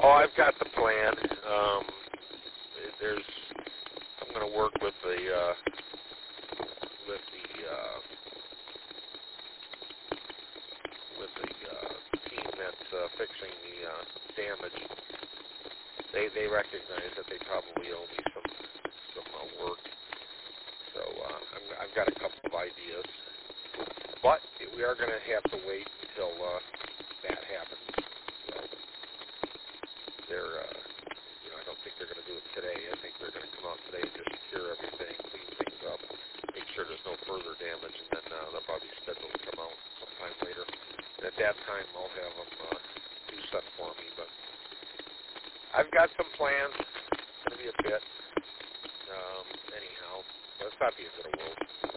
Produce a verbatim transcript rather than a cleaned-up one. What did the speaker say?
Oh, I've got the plan. Um, there's, I'm going to work with the uh, with the uh, with the uh, team that's uh, fixing the uh, damage. They they recognize that they probably owe me some some uh, work. So uh, I'm, I've got a couple of ideas, but we are going to have to wait until uh, that happens. So they're, uh, you know, I don't think they're going to do it today. I think they're going to come out today and just secure everything, clean things up, make sure there's no further damage, and then uh, they'll probably schedule to come out sometime later. And at that time, I'll have them uh, do stuff for me. But I've got some plans. It's going to be a bit, um, anyhow. But it's not the end of the world.